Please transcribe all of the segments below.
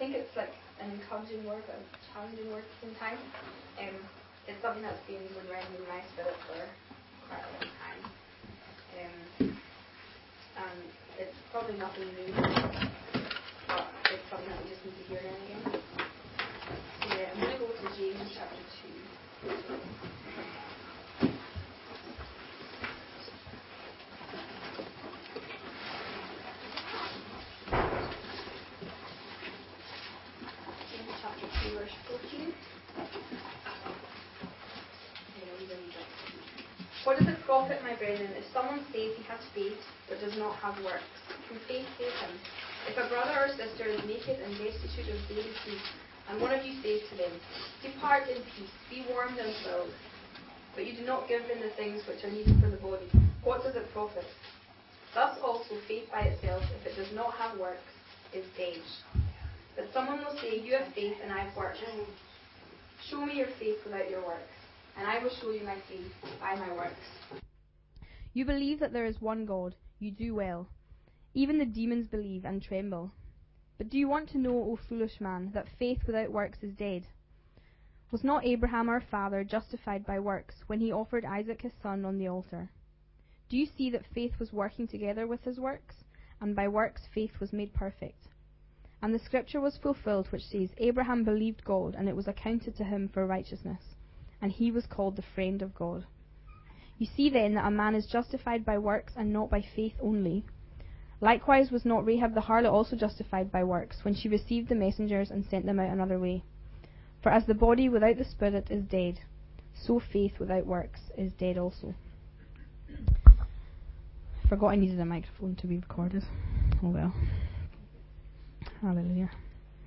think it's like an encouraging word, but a challenging word at the same time. It's something that's been running in my spirit for quite a long time. And it's probably nothing new, but it's something that we just need to hear now and again. So yeah, I'm going to go to James chapter 2. Verse 14. What does it profit, my brethren, if someone says he has faith but does not have works? Can faith save him? If a brother or sister is naked and destitute of daily food, and one of you says to them, depart in peace, be warmed and filled, but you do not give them the things which are needed for the body, what does it profit? Thus also faith by itself, if it does not have works, is dead. But someone will say, you have faith and I have works. Show me your faith without your works, and I will show you my faith by my works. You believe that there is one God. You do well. Even the demons believe and tremble. But do you want to know, O foolish man, that faith without works is dead? Was not Abraham our father justified by works when he offered Isaac his son on the altar? Do you see that faith was working together with his works, and by works faith was made perfect? And the scripture was fulfilled which says, Abraham believed God, and it was accounted to him for righteousness, and he was called the friend of God. You see then that a man is justified by works and not by faith only. Likewise was not Rahab the harlot also justified by works, when she received the messengers and sent them out another way? For as the body without the spirit is dead, so faith without works is dead also. I forgot I needed a microphone to be recorded. Oh well. Hallelujah.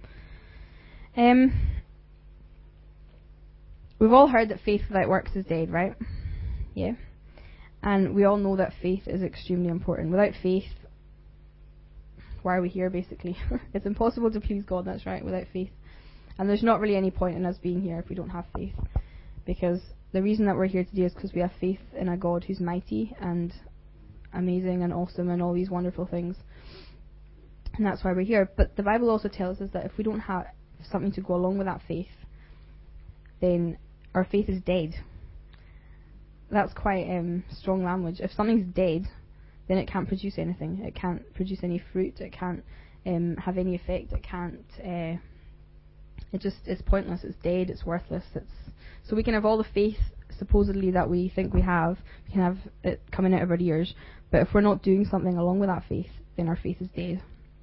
We've all heard that faith without works is dead, right? Yeah. And we all know that faith is extremely important. Without faith, why are we here, basically? It's impossible to please God, that's right, without faith. And there's not really any point in us being here if we don't have faith. Because the reason that we're here today is because we have faith in a God who's mighty and amazing and awesome and all these wonderful things. And that's why we're here. But the Bible also tells us that if we don't have something to go along with that faith, then our faith is dead. That's quite strong language. If something's dead, then it can't produce anything. It can't produce any fruit. It can't have any effect. It can't. It just is pointless. It's dead. It's worthless. So we can have all the faith supposedly that we think we have. We can have it coming out of our ears. But if we're not doing something along with that faith, then our faith is dead.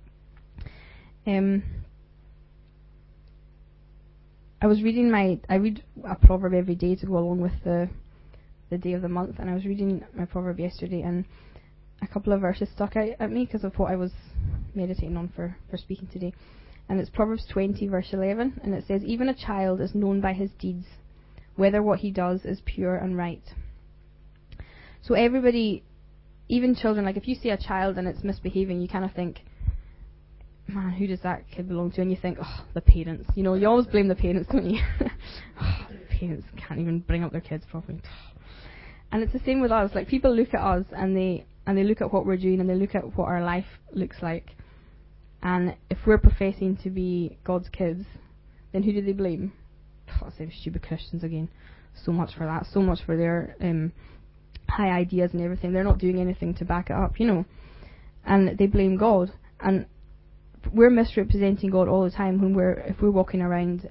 I read a proverb every day to go along with the day of the month, and I was reading my proverb yesterday, and a couple of verses stuck out at me because of what I was meditating on for speaking today. And it's Proverbs 20 verse 11, and it says, even a child is known by his deeds, whether what he does is pure and right. So everybody, even children, like if you see a child and it's misbehaving, you kind of think, man, who does that kid belong to? And you think, oh, the parents. You know, you always blame the parents, don't you? Oh, the parents can't even bring up their kids properly. And it's the same with us. Like, people look at us and they look at what we're doing and they look at what our life looks like. And if we're professing to be God's kids, then who do they blame? Oh, same stupid Christians again. So much for that. So much for their high ideas and everything. They're not doing anything to back it up, you know. And they blame God. And we're misrepresenting God all the time if we're walking around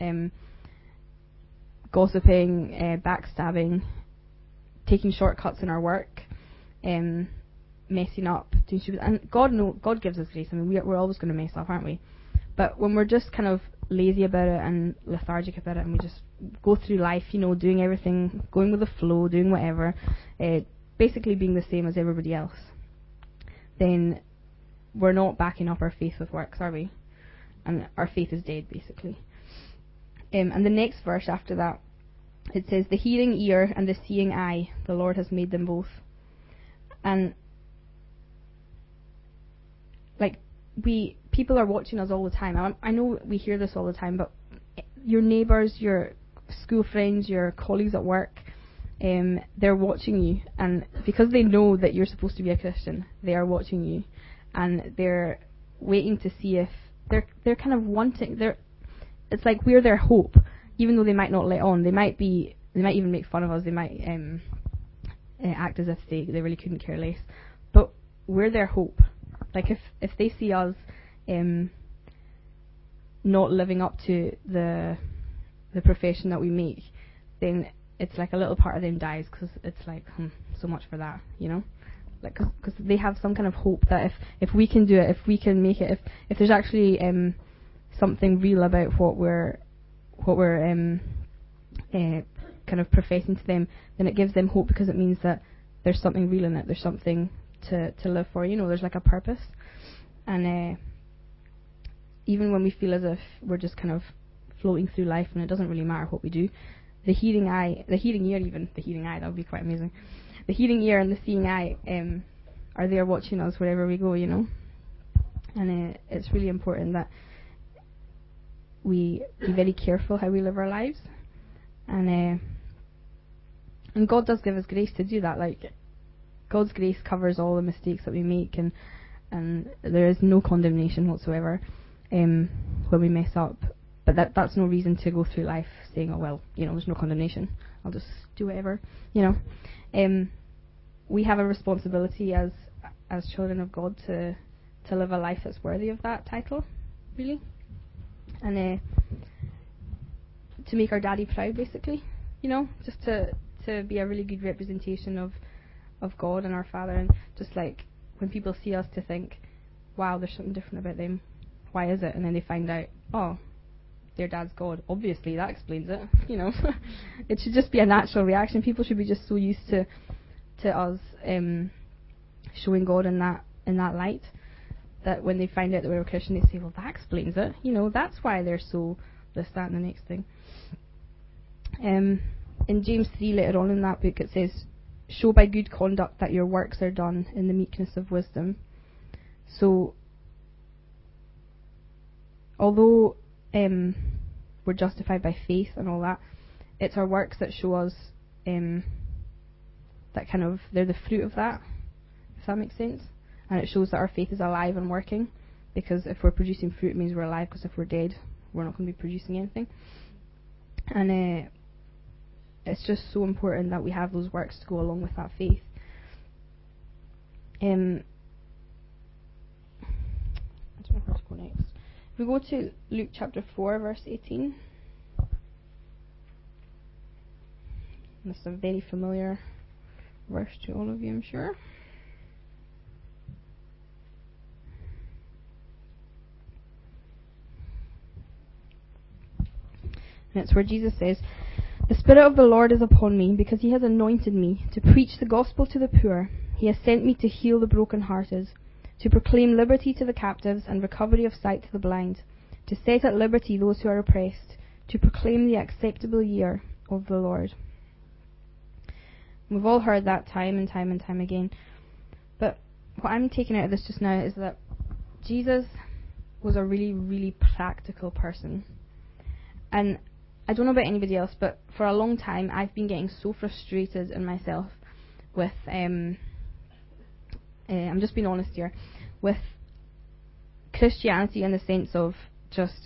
gossiping, backstabbing, taking shortcuts in our work, messing up, doing stupid. And God gives us grace. I mean, we're always going to mess up, aren't we? But when we're just kind of lazy about it and lethargic about it, and we just go through life, you know, doing everything, going with the flow, doing whatever, basically being the same as everybody else, then we're not backing up our faith with works, are we? And our faith is dead, basically. And the next verse after that, it says, the hearing ear and the seeing eye, the Lord has made them both. And like, people are watching us all the time. I know we hear this all the time, but your neighbours, your school friends, your colleagues at work, they're watching you, and because they know that you're supposed to be a Christian, they are watching you, and they're waiting to see if they're kind of wanting. It's like we're their hope, even though they might not let on. They might even make fun of us. They might act as if they really couldn't care less. But we're their hope. Like if they see us not living up to the profession that we make, then it's like a little part of them dies, because it's like so much for that, you know. Like because they have some kind of hope that if we can do it, if we can make it, if there's actually something real about what we're kind of professing to them, then it gives them hope, because it means that there's something real in it. There's something to live for, you know. There's like a purpose. And even when we feel as if we're just kind of floating through life and it doesn't really matter what we do, the hearing eye, that would be quite amazing. The hearing ear and the seeing eye are there watching us wherever we go, you know. And it's really important that we be very careful how we live our lives. And God does give us grace to do that. Like, God's grace covers all the mistakes that we make, and there is no condemnation whatsoever when we mess up. But that's no reason to go through life saying, oh well, you know, there's no condemnation, I'll just do whatever, you know. We have a responsibility as children of God to live a life that's worthy of that title, really, and to make our daddy proud, basically, you know, just to be a really good representation of God and our Father, and just like when people see us to think, wow, there's something different about them, why is it? And then they find out, oh, their dad's God, obviously that explains it, you know. It should just be a natural reaction. People should be just so used to us showing God in that light, that when they find out that we're a Christian, they say, well, that explains it, you know, that's why they're so this, that and the next thing. In James 3 later on in that book, it says, show by good conduct that your works are done in the meekness of wisdom. So although we're justified by faith and all that, it's our works that show us that kind of, they're the fruit of that, if that makes sense. And it shows that our faith is alive and working, because if we're producing fruit, it means we're alive, because if we're dead, we're not going to be producing anything. And it's just so important that we have those works to go along with that faith. I don't know where to go next. If we go to Luke chapter 4, verse 18. This is a very familiar verse to all of you, I'm sure. And it's where Jesus says, the Spirit of the Lord is upon me, because he has anointed me to preach the gospel to the poor. He has sent me to heal the brokenhearted, to proclaim liberty to the captives and recovery of sight to the blind, to set at liberty those who are oppressed, to proclaim the acceptable year of the Lord. We've all heard that time and time and time again. But what I'm taking out of this just now is that Jesus was a really, really practical person. And I don't know about anybody else, but for a long time I've been getting so frustrated in myself with, I'm just being honest here, with Christianity in the sense of just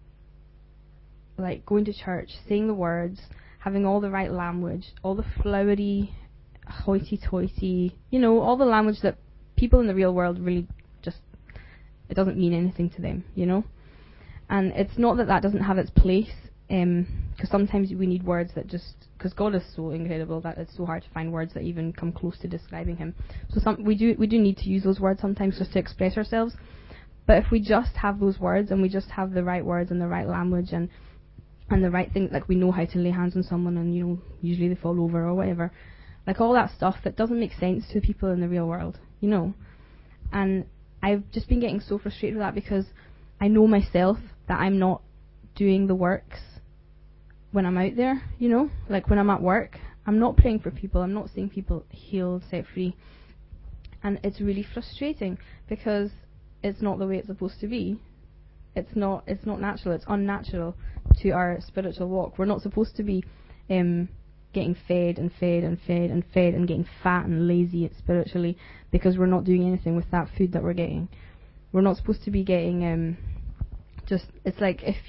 like going to church, saying the words, having all the right language, all the flowery, hoity-toity, you know, all the language that people in the real world really just, it doesn't mean anything to them, you know. And it's not that doesn't have its place, because sometimes we need words that just, because God is so incredible that it's so hard to find words that even come close to describing him. So we do need to use those words sometimes just to express ourselves. But if we just have those words, and we just have the right words and the right language and the right thing, like we know how to lay hands on someone and, you know, usually they fall over or whatever, like all that stuff that doesn't make sense to people in the real world, you know. And I've just been getting so frustrated with that, because I know myself that I'm not doing the works when I'm out there, you know, like when I'm at work, I'm not praying for people, I'm not seeing people healed, set free, and it's really frustrating because it's not the way it's supposed to be. It's not natural, it's unnatural to our spiritual walk. We're not supposed to be getting fed and fed and fed and fed and getting fat and lazy spiritually because we're not doing anything with that food that we're getting. We're not supposed to be getting it's like if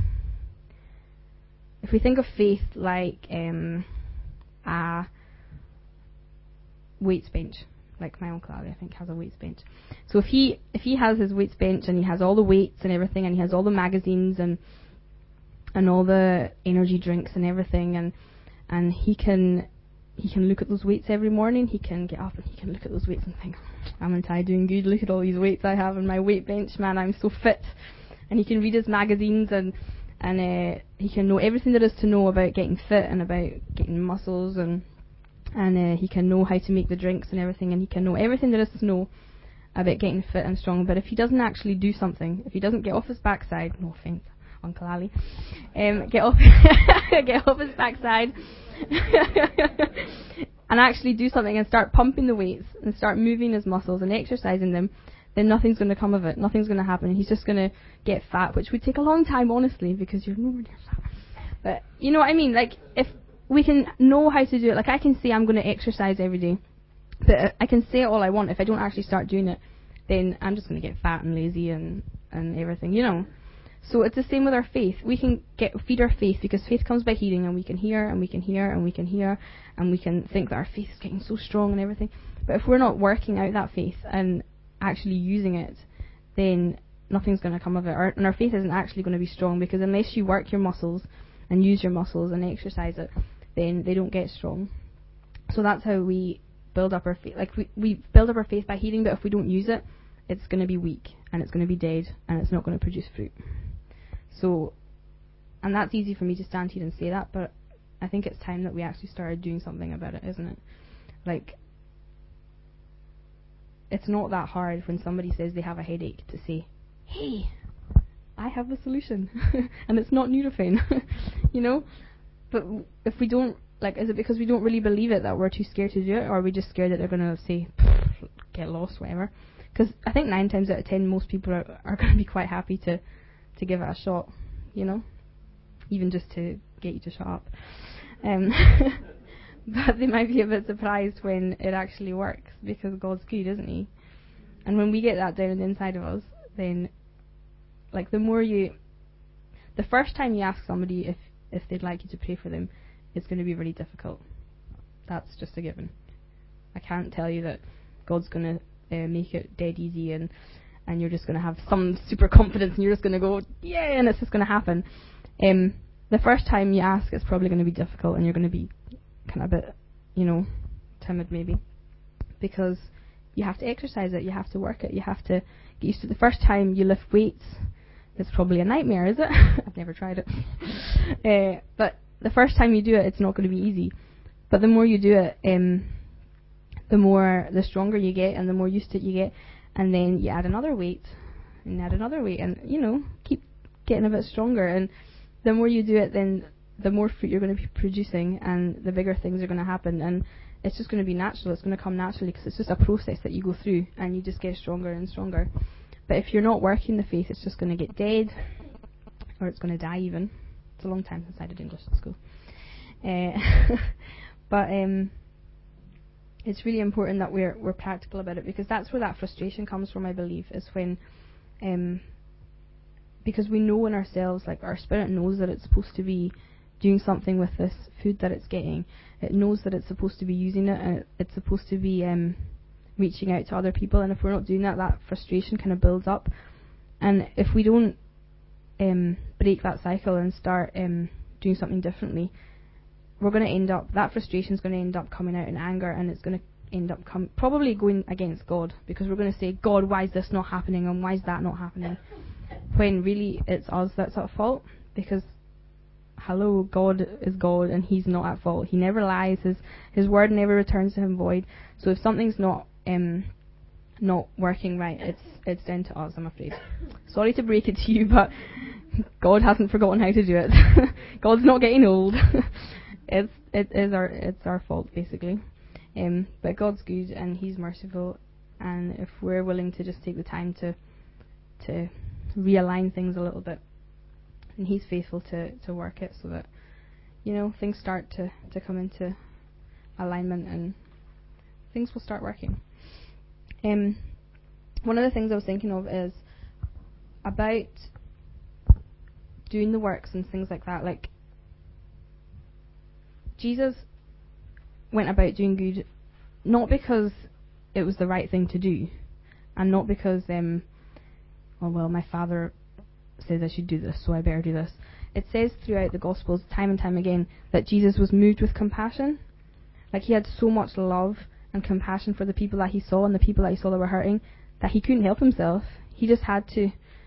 we think of faith like a weights bench, like my uncle Ali, I think, has a weights bench. So if he has his weights bench and he has all the weights and everything, and he has all the magazines and all the energy drinks and everything, and he can look at those weights every morning. He can get up and he can look at those weights and think, aren't I doing good? Look at all these weights I have in my weight bench, man, I'm so fit. And he can read his magazines and he can know everything there is to know about getting fit and about getting muscles, and he can know how to make the drinks and everything, and he can know everything there is to know about getting fit and strong. But if he doesn't actually do something, if he doesn't get off his backside, no offence, Uncle Ali, get off his backside and actually do something and start pumping the weights and start moving his muscles and exercising them, then nothing's going to come of it. Nothing's going to happen. He's just going to get fat, which would take a long time, honestly, because you're nowhere near fat. But you know what I mean? Like, if we can know how to do it, like I can say I'm going to exercise every day, but I can say it all I want. If I don't actually start doing it, then I'm just going to get fat and lazy and everything, you know. So it's the same with our faith. We can feed our faith, because faith comes by hearing, and we can hear and we can hear and we can hear, and we can think that our faith is getting so strong and everything. But if we're not working out that faith and actually using it, then nothing's going to come of it. And our faith isn't actually going to be strong, because unless you work your muscles and use your muscles and exercise it, then they don't get strong. So that's how we build up our faith. Like we build up our faith by hearing, but if we don't use it, it's going to be weak and it's going to be dead and it's not going to produce fruit. So, and that's easy for me to stand here and say that, but I think it's time that we actually started doing something about it, isn't it? Like, it's not that hard when somebody says they have a headache to say, hey, I have the solution. And it's not Nurofen, you know? But if we don't, like, is it because we don't really believe it that we're too scared to do it, or are we just scared that they're going to say, get lost, whatever? Because I think 9 times out of 10, most people are going to be quite happy to give it a shot, you know? Even just to get you to shut up. But they might be a bit surprised when it actually works, because God's good, isn't He? And when we get that down inside of us, then, like, the first time you ask somebody if they'd like you to pray for them, it's going to be really difficult. That's just a given. I can't tell you that God's going to make it dead easy and you're just going to have some super confidence and you're just going to go, yeah, and it's just going to happen. The first time you ask, it's probably going to be difficult, and you're going to be kind of a bit, you know, timid maybe, because you have to exercise it, you have to work it, you have to get used to it. The first time you lift weights, it's probably a nightmare, is it? I've never tried it. But the first time you do it, it's not going to be easy. But the more you do it, the stronger you get, and the more used to it you get, and then you add another weight, and you know, keep getting a bit stronger. And the more you do it, then the more fruit you're going to be producing, and the bigger things are going to happen, and it's just going to be natural. It's going to come naturally, because it's just a process that you go through, and you just get stronger and stronger. But if you're not working the faith, it's just going to get dead, or it's going to die even. It's a long time since I did English at school. But it's really important that we're practical about it, because that's where that frustration comes from, I believe, is when because we know in ourselves, like, our spirit knows that it's supposed to be doing something with this food that it's getting. It knows that it's supposed to be using it, and it's supposed to be reaching out to other people. And if we're not doing that, that frustration kind of builds up. And if we don't break that cycle and start doing something differently, we're going to end up, that frustration is going to end up coming out in anger, and it's going to end up probably going against God, because we're going to say, God, why is this not happening, and why is that not happening? When really it's us that's at fault, because hello, God is God, and He's not at fault. He never lies. His word never returns to Him void. So if something's not working right, it's down to us, I'm afraid. Sorry to break it to you, but God hasn't forgotten how to do it. God's not getting old. It's our fault, basically. But God's good, and He's merciful, and if we're willing to just take the time to realign things a little bit, and He's faithful to work it so that, you know, things start to come into alignment and things will start working. One of the things I was thinking of is about doing the works and things like that. Like, Jesus went about doing good not because it was the right thing to do, and not because, my Father says I should do this, so I better do this. It says throughout the Gospels, time and time again, that Jesus was moved with compassion. Like, he had so much love and compassion for the people that he saw and the people that he saw that were hurting that he couldn't help himself. He just had to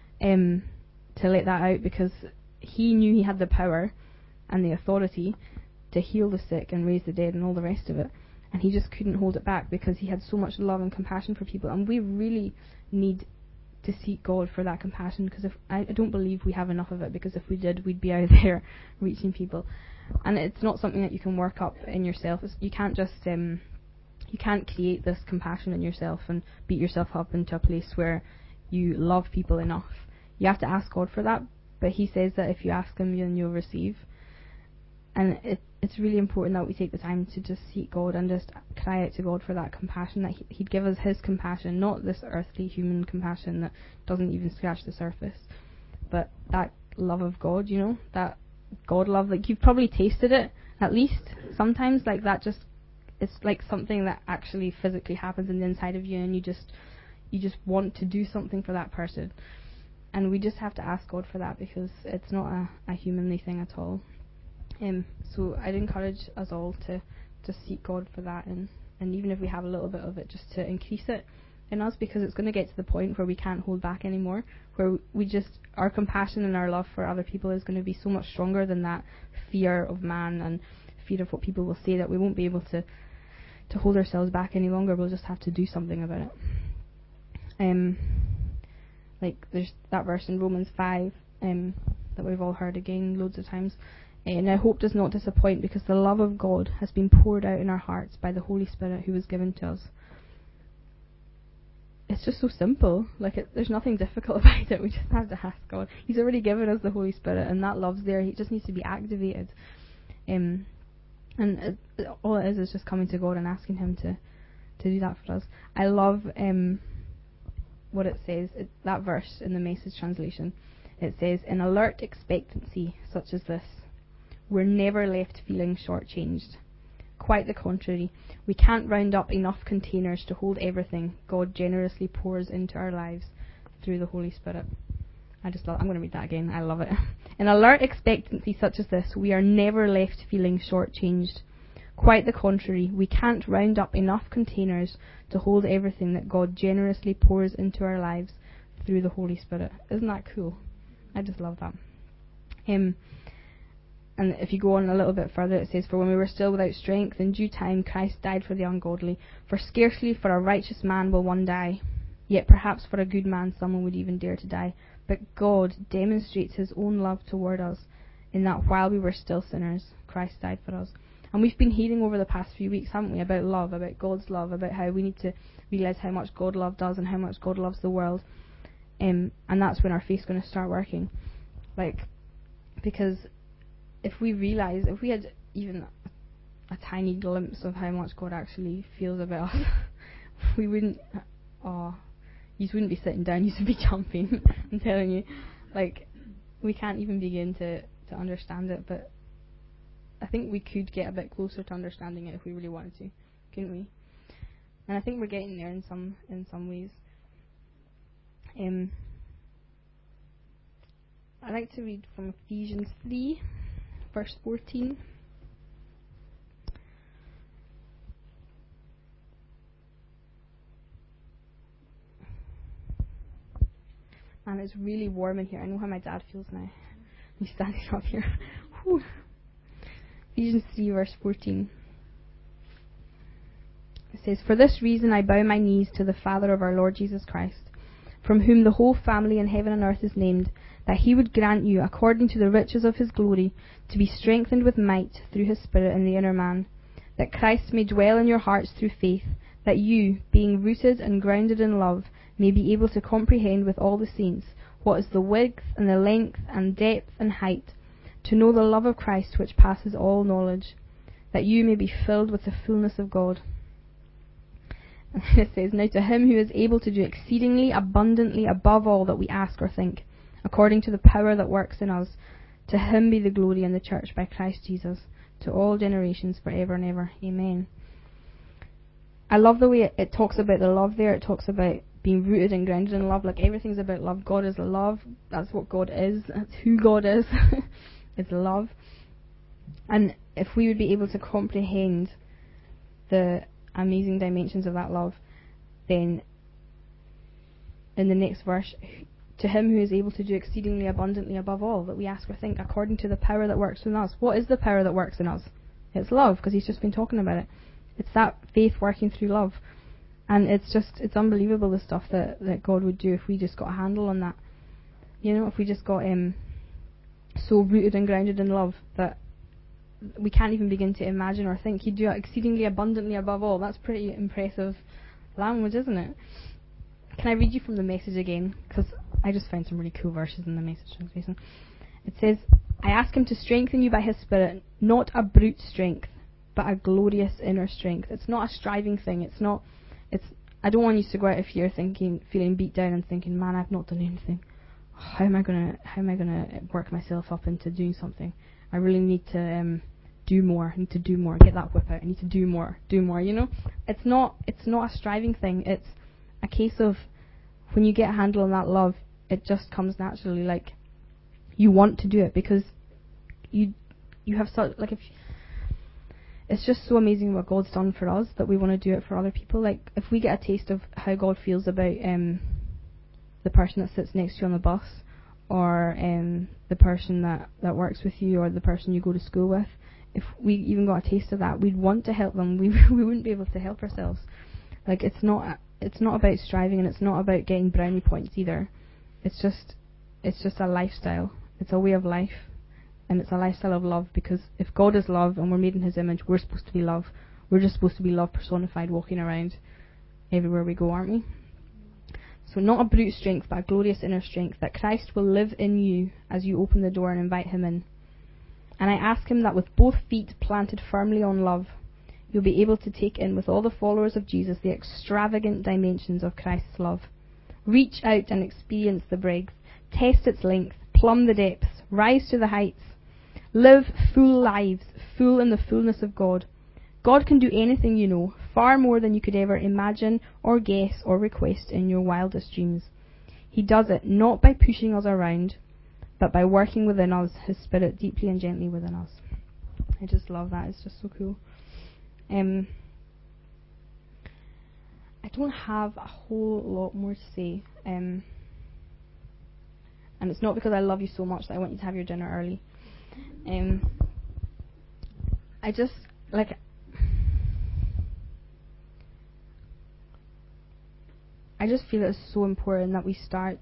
let that out, because he knew he had the power and the authority to heal the sick and raise the dead and all the rest of it. And he just couldn't hold it back because he had so much love and compassion for people. And we really need to seek God for that compassion, because I don't believe we have enough of it, because if we did, we'd be out there reaching people. And it's not something that you can work up in yourself. You can't just you can't create this compassion in yourself and beat yourself up into a place where you love people enough. You have to ask God for that, but he says that if you ask him, then you'll receive. And it's really important that we take the time to just seek God and just cry out to God for that compassion, that he'd give us his compassion, not this earthly human compassion that doesn't even scratch the surface, but that love of God, that God love. Like, you've probably tasted it, at least sometimes, like that. Just, it's like something that actually physically happens in the inside of you, and you just want to do something for that person. And we just have to ask God for that, because it's not a humanly thing at all. So I'd encourage us all to seek God for that, and even if we have a little bit of it, just to increase it in us, because it's going to get to the point where we can't hold back anymore, where our compassion and our love for other people is going to be so much stronger than that fear of man and fear of what people will say, that we won't be able to hold ourselves back any longer. We'll just have to do something about it. Like, there's that verse in Romans 5 that we've all heard again loads of times. Now hope does not disappoint, because the love of God has been poured out in our hearts by the Holy Spirit who was given to us. It's just so simple. Like, there's nothing difficult about it. We just have to ask God. He's already given us the Holy Spirit, and that love's there. He just needs to be activated. And all it is just coming to God and asking him to do that for us. I love what it says, that verse in the Message translation. It says, "In alert expectancy such as this, we're never left feeling shortchanged. Quite the contrary, we can't round up enough containers to hold everything God generously pours into our lives through the Holy Spirit." I'm going to read that again. I love it. "In alert expectancy such as this, we are never left feeling shortchanged. Quite the contrary, we can't round up enough containers to hold everything that God generously pours into our lives through the Holy Spirit." Isn't that cool? I just love that. And if you go on a little bit further, it says, "For when we were still without strength, in due time Christ died for the ungodly. For scarcely for a righteous man will one die. Yet perhaps for a good man someone would even dare to die. But God demonstrates his own love toward us, in that while we were still sinners, Christ died for us." And we've been hearing over the past few weeks, haven't we, about love, about God's love, about how we need to realise how much God loved us and how much God loves the world. And that's when our faith's going to start working. Like, because if we had even a tiny glimpse of how much God actually feels about us, we wouldn't, you wouldn't be sitting down, you would be jumping. I'm telling you. Like, we can't even begin to understand it, but I think we could get a bit closer to understanding it if we really wanted to, couldn't we? And I think we're getting there in some ways. I'd like to read from Ephesians 3, verse 14. Man, it's really warm in here. I know how my dad feels now. He's standing up here. Whew. Ephesians 3, verse 14. It says, "For this reason I bow my knees to the Father of our Lord Jesus Christ, from whom the whole family in heaven and earth is named, that he would grant you, according to the riches of his glory, to be strengthened with might through his Spirit in the inner man, that Christ may dwell in your hearts through faith, that you, being rooted and grounded in love, may be able to comprehend with all the saints what is the width and the length and depth and height, to know the love of Christ which passes all knowledge, that you may be filled with the fullness of God." And then it says, "Now to him who is able to do exceedingly abundantly above all that we ask or think, according to the power that works in us. To him be the glory in the church by Christ Jesus, to all generations forever and ever. Amen. I love the way it talks about the love there. It talks about being rooted and grounded in love. Like, everything's about love. God is love. That's what God is. That's who God is. It's love. And if we would be able to comprehend the amazing dimensions of that love, then in the next verse, to him who is able to do exceedingly abundantly above all that we ask or think, according to the power that works in us. What is the power that works in us? It's love, because he's just been talking about it. It's that faith working through love. And it's unbelievable the stuff that God would do if we just got a handle on that. You know, if we just got so rooted and grounded in love that we can't even begin to imagine or think. He'd do it exceedingly abundantly above all. That's pretty impressive language, isn't it? Can I read you from the Message again? Because I just found some really cool verses in the Message translation. It says, I ask him to strengthen you by his Spirit, not a brute strength, but a glorious inner strength. It's not a striving thing. I don't want you to go out of here feeling beat down and thinking, man, I've not done anything. How am I gonna work myself up into doing something? I really need to do more. I need to do more. Get that whip out. I need to do more. You know, it's not a striving thing. It's a case of when you get a handle on that love, it just comes naturally. Like, you want to do it because you have such, like, it's just so amazing what God's done for us that we want to do it for other people. Like, if we get a taste of how God feels about the person that sits next to you on the bus, or the person that works with you, or the person you go to school with, if we even got a taste of that, we'd want to help them. We wouldn't be able to help ourselves. Like, it's not about striving, and it's not about getting brownie points either. It's just a lifestyle. It's a way of life. And it's a lifestyle of love, because if God is love and we're made in his image, we're supposed to be love. We're just supposed to be love personified, walking around everywhere we go, aren't we? So not a brute strength, but a glorious inner strength, that Christ will live in you as you open the door and invite him in. And I ask him that with both feet planted firmly on love, you'll be able to take in with all the followers of Jesus the extravagant dimensions of Christ's love. Reach out and experience the breadth, test its length, plumb the depths, rise to the heights. Live full lives, full in the fullness of God. God can do anything, you know, far more than you could ever imagine or guess or request in your wildest dreams. He does it not by pushing us around, but by working within us, his Spirit deeply and gently within us. I just love that. It's just so cool. I don't have a whole lot more to say. And it's not because I love you so much that I want you to have your dinner early. I just, like, I just feel it's so important that we start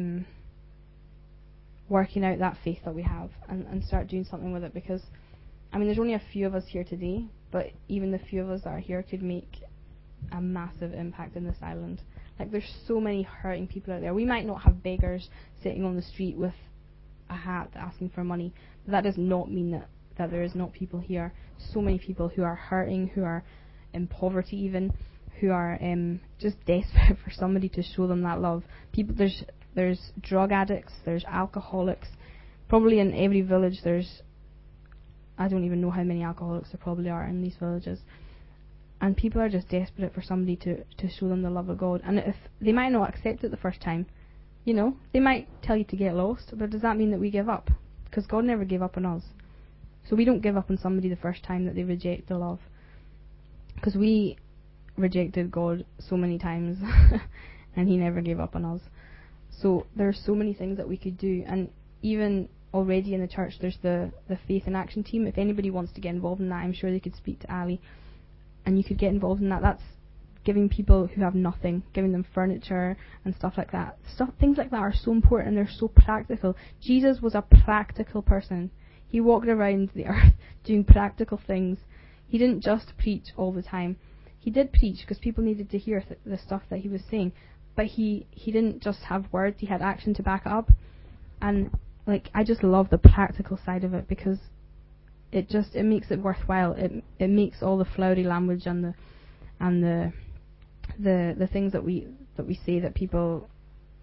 working out that faith that we have and start doing something with it, because, I mean, there's only a few of us here today, but even the few of us that are here could make a massive impact in this island. Like, there's so many hurting people out there. We might not have beggars sitting on the street with a hat asking for money, but that does not mean that there is not people here. So many people who are hurting, who are in poverty even, who are just desperate for somebody to show them that love. People, there's drug addicts, there's alcoholics. Probably in every village I don't even know how many alcoholics there probably are in these villages. And people are just desperate for somebody to show them the love of God. And if they might not accept it the first time, you know, they might tell you to get lost, but does that mean that we give up? Because God never gave up on us. So we don't give up on somebody the first time that they reject the love. Because we rejected God so many times and he never gave up on us. So there's so many things that we could do. And even already in the church, there's the Faith in Action team. If anybody wants to get involved in that, I'm sure they could speak to Ali and you could get involved in that. That's giving people who have nothing, giving them furniture and stuff like that. Things like that are so important and they're so practical. Jesus was a practical person. He walked around the earth doing practical things. He didn't just preach all the time. He did preach because people needed to hear the stuff that he was saying, but he didn't just have words, he had action to back it up. And like, I just love the practical side of it, because it makes it worthwhile. It makes all the flowery language and the things that we say that people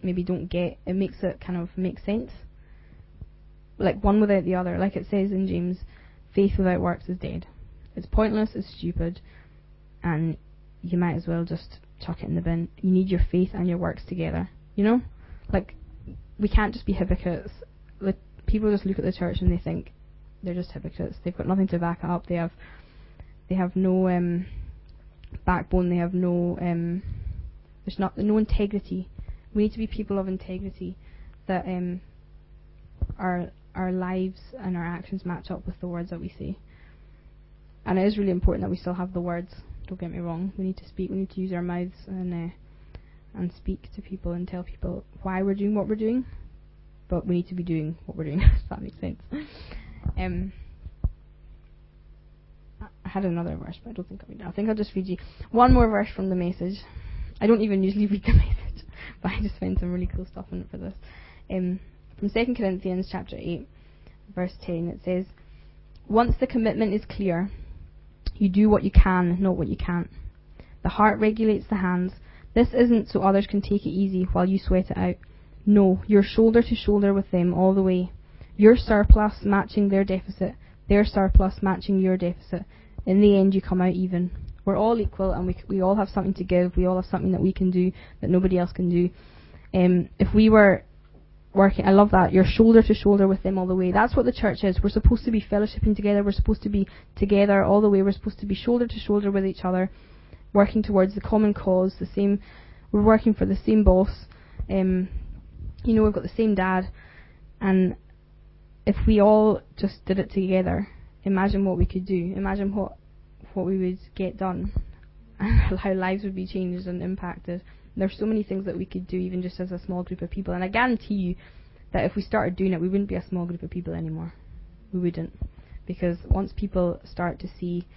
maybe don't get, it makes it kind of make sense. Like one without the other. Like it says in James, faith without works is dead. It's pointless, it's stupid, and you might as well just chuck it in the bin. You need your faith and your works together. You know? Like, we can't just be hypocrites. Like, people just look at the church and they think they're just hypocrites. They've got nothing to back it up. They have no backbone. They have no there's no integrity. We need to be people of integrity, that our lives and our actions match up with the words that we say. And it is really important that we still have the words. Don't get me wrong. We need to speak. We need to use our mouths and speak to people and tell people why we're doing what we're doing. But we need to be doing what we're doing. If that makes sense. I had another verse, but I don't think I'll read it. I think I'll just read you one more verse from the Message. I don't even usually read the Message, but I just found some really cool stuff in it for this. From 2 Corinthians chapter 8, verse 10, it says, "Once the commitment is clear, you do what you can, not what you can't. The heart regulates the hands. This isn't so others can take it easy while you sweat it out. No, you're shoulder to shoulder with them all the way. Your surplus matching their deficit, their surplus matching your deficit. In the end, you come out even. We're all equal, and we all have something to give. We all have something that we can do that nobody else can do. If we were working, I love that, you're shoulder to shoulder with them all the way. That's what the church is. We're supposed to be fellowshipping together. We're supposed to be together all the way. We're supposed to be shoulder to shoulder with each other, working towards the common cause. We're working for the same boss. We've got the same dad, and if we all just did it together, imagine what we could do. Imagine what we would get done, and how lives would be changed and impacted. There's so many things that we could do, even just as a small group of people. And I guarantee you that if we started doing it, we wouldn't be a small group of people anymore. We wouldn't, because once people start to see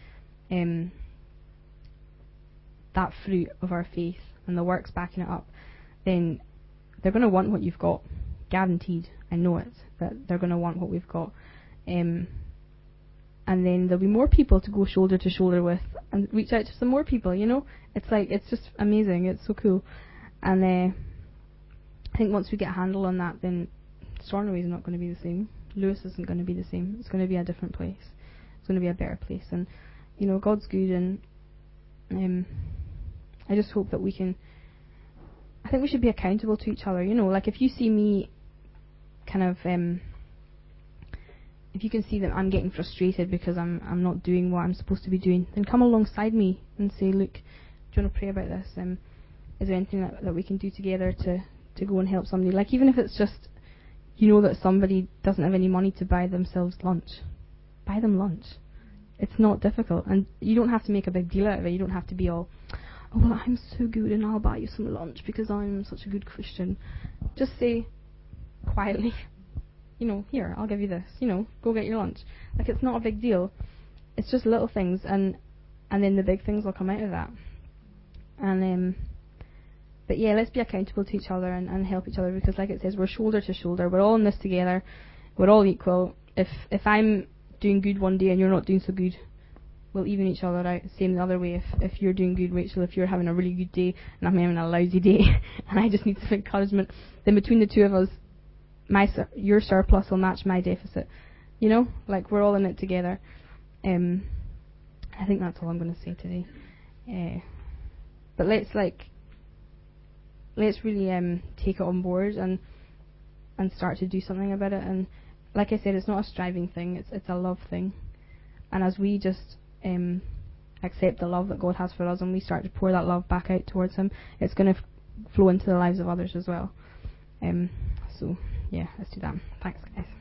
that fruit of our faith and the works backing it up, then they're going to want what you've got. Guaranteed. I know it. That they're going to want what we've got. And then there'll be more people to go shoulder to shoulder with and reach out to some more people, It's just amazing. It's so cool. And I think once we get a handle on that, then Stornoway is not going to be the same. Lewis isn't going to be the same. It's going to be a different place. It's going to be a better place. And, God's good, and I just hope that we can... I think we should be accountable to each other, like if you see me kind of... if you can see that I'm getting frustrated because I'm not doing what I'm supposed to be doing, then come alongside me and say, look, do you want to pray about this? Is there anything that we can do together to go and help somebody? Like, even if it's just, that somebody doesn't have any money to buy themselves lunch. Buy them lunch. It's not difficult. And you don't have to make a big deal out of it. You don't have to be all, oh, well, I'm so good and I'll buy you some lunch because I'm such a good Christian. Just say quietly, here, I'll give you this, go get your lunch. Like, it's not a big deal. It's just little things, and then the big things will come out of that. And, but yeah, let's be accountable to each other and help each other, because like it says, we're shoulder to shoulder. We're all in this together. We're all equal. If I'm doing good one day and you're not doing so good, we'll even each other out. Same the other way. If you're doing good, Rachel, if you're having a really good day and I'm having a lousy day and I just need some encouragement, then between the two of us, your surplus will match my deficit. Like, we're all in it together. I think that's all I'm going to say today. But let's really take it on board and start to do something about it. And like I said, it's not a striving thing. It's a love thing. And as we just accept the love that God has for us, and we start to pour that love back out towards Him, it's going to flow into the lives of others as well. So yeah, let's do that. Thanks, guys.